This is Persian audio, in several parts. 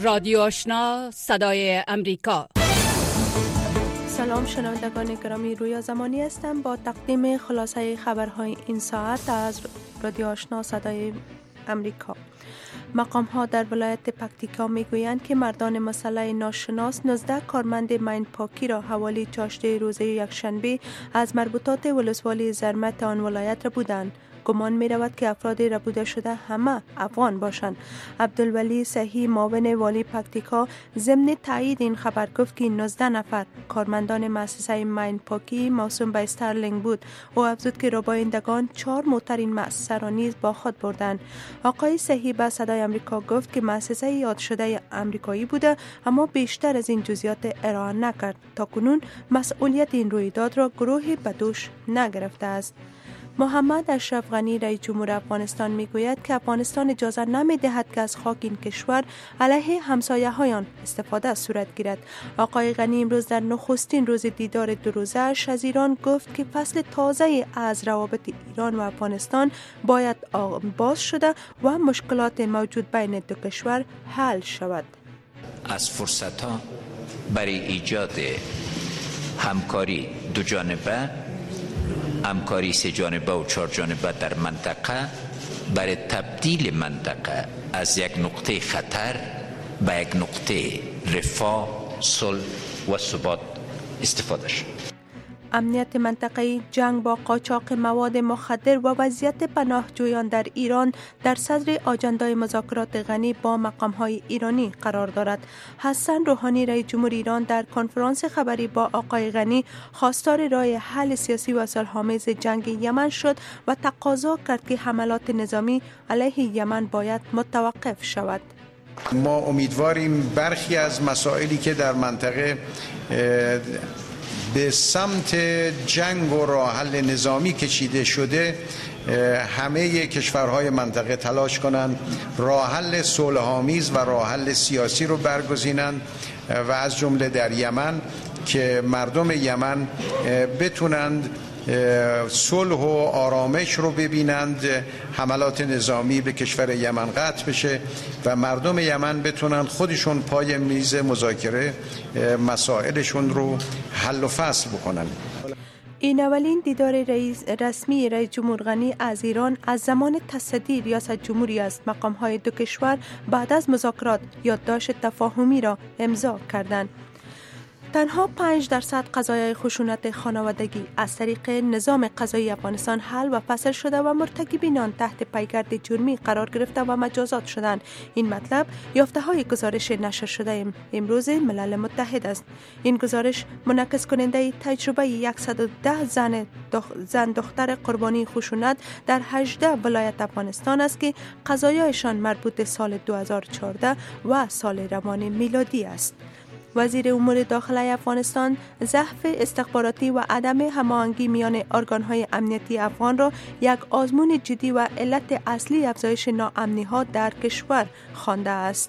رادیو آشنا صدای امریکا. سلام شنوندگان گرامی، رویا زمانی هستم با تقدیم خلاصه خبرهای این ساعت از رادیو آشنا صدای امریکا. مقام ها در ولایت پکتیکا می گویند که مردان مسلح ناشناس 19 کارمند مین پاکی را حوالی چاشته روز یکشنبه از مربوطات ولسوالی زرمت آن ولایت را بودند. گمان می رود که افراد ربوده شده همه افغان باشند. عبدالولی صحیح معاون والی پکتیکا ضمن تایید این خبر گفت که 19 نفر کارمندان مؤسسه مین پاکی موسوم به استرلینگ بود. او افزود که ربایندگان 4 موتر این مؤسسه را نیز با خود بردند. آقای صحیح به صدای امریکا گفت که مؤسسه یاد شده امریکایی بوده، اما بیشتر از این جزئیات ارائه نکرد. تاکنون مسئولیت این رویداد را گروهی به دوش نگرفته است. محمد اشرف غنی رئیس جمهور افغانستان میگوید که افغانستان اجازه نمی‌دهد که از خاک این کشور علیه همسایه‌هایان استفاده صورت گیرد. آقای غنی امروز در نخستین روز دیدار 2 روزه‌اش از ایران گفت که فصل تازه از روابط ایران و افغانستان باید باز شده و مشکلات موجود بین دو کشور حل شود. از فرصت‌ها برای ایجاد همکاری دو جانبه، همکاری 3 جانبه و 4 جانبه در منطقه برای تبدیل منطقه از یک نقطه خطر به یک نقطه رفاه، صلح و ثبات استفاده شد. امنیت منطقه‌ای، جنگ با قاچاق مواد مخدر و وضعیت پناهجویان در ایران در صدر آجندای مذاکرات غنی با مقام‌های ایرانی قرار دارد. حسن روحانی رئیس جمهور ایران در کنفرانس خبری با آقای غنی خواستار راه حل سیاسی و صلح‌آمیز جنگ یمن شد و تقاضا کرد که حملات نظامی علیه یمن باید متوقف شود. ما امیدواریم برخی از مسائلی که در منطقه به سمت جنگ و راه حل نظامی کشیده شده، همه کشورهای منطقه تلاش کنند راه حل صلح‌آمیز و راه حل سیاسی رو برگزینند و از جمله در یمن که مردم یمن بتونند صلح و آرامش رو ببینند، حملات نظامی به کشور یمن قطع بشه و مردم یمن بتونند خودشون پای میز مذاکره مسائلشون رو حل و فصل بکنن. این اولین دیدار رسمی رئیس جمهور غنی از ایران از زمان تصدی ریاست جمهوری است. مقام‌های دو کشور بعد از مذاکرات یادداشت تفاهمی را امضا کردند. تنها 5% قضایای خشونت خانوادگی از طریق نظام قضایی افغانستان حل و فصل شده و مرتکبین آن تحت پیگرد جرمی قرار گرفته و مجازات شدند. این مطلب یافته های گزارش نشر شده امروز ملل متحد است. این گزارش منعکس کننده تجربه 110 زن دختر قربانی خشونت در 18 ولایت افغانستان است که قضایایشان مربوط سال 2014 و سال روان میلادی است. وزیر امور داخله افغانستان ضعف استخباراتی و عدم هماهنگی میان ارگان‌های امنیتی افغان را یک آزمون جدی و علت اصلی افزایش ناامنی‌ها در کشور خوانده است.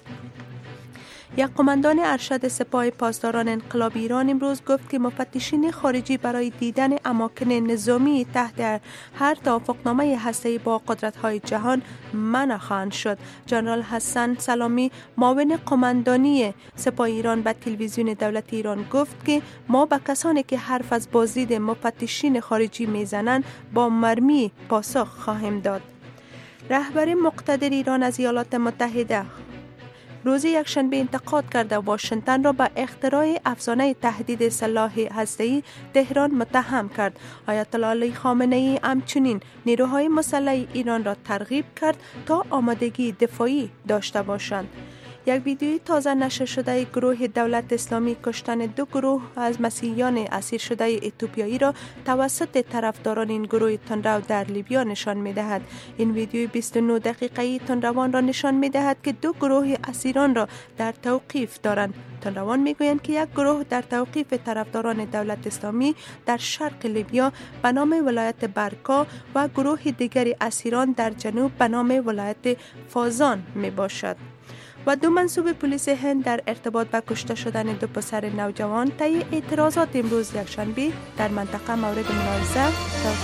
یک قماندان ارشد سپاه پاسداران انقلاب ایران امروز گفت که مفتشین خارجی برای دیدن اماکن نظامی تحت هر توافقنامه هسته‌ای با قدرت‌های جهان منع خواهند شد. جنرال حسن سلامی معاون قماندانی سپاه ایران به تلویزیون دولتی ایران گفت که ما به کسانی که حرف از بازدید مفتشین خارجی میزنند با مرمی پاسخ خواهیم داد. رهبر مقتدر ایران از ایالات متحده روز یکشنبه انتقاد کرده واشنگتن را به اختراع افسانه تهدید سلاح هسته‌ای تهران متهم کرد. آیت الله علی خامنه‌ای همچنین نیروهای مسلح ایران را ترغیب کرد تا آمادگی دفاعی داشته باشند. یک ویدیوی تازه نشر شده گروه دولت اسلامی کشتن 2 گروه از مسیحیان اسیر شده اتیوپیایی را توسط طرفداران این گروه تندرو در لیبیا نشان می‌دهد. این ویدیوی 29 دقیقه‌ای تندروان را نشان می‌دهد که 2 گروه اسیران را در توقیف دارند. تندروان می‌گویند که یک گروه در توقیف طرفداران دولت اسلامی در شرق لیبیا به نام ولایت برکا و گروه دیگری اسیران در جنوب به نام ولایت فازان میباشد. و 2 منصوب پلیس هند در ارتباط با کشته شدن 2 پسر نوجوان طی اعتراضات امروز یکشنبه در منطقه مورد ملاحظه